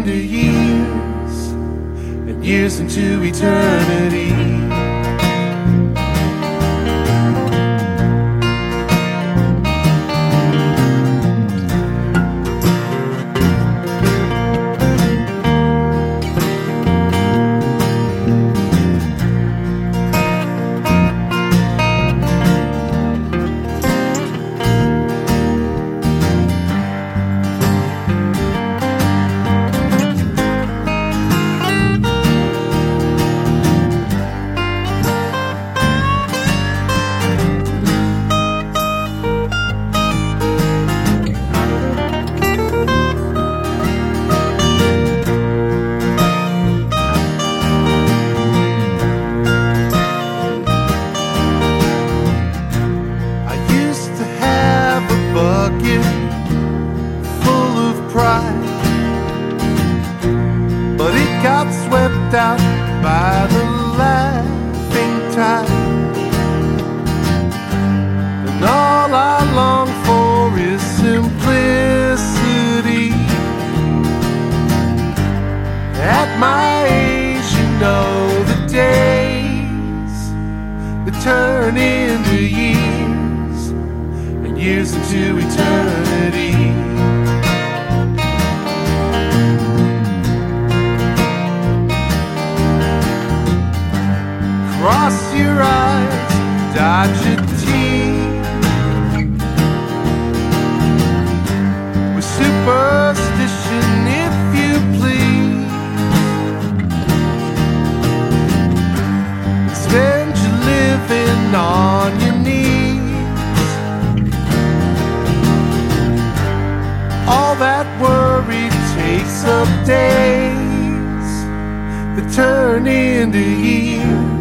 into years, and years into eternity. But it got swept out by the laughing tide, and all I long for is simplicity. At my age, you know, the days that turn into years, and years into eternity. Cross your eyes, dodge a tear with superstition, if you please. Spend your living on your knees. All that worry takes up days that turn into years,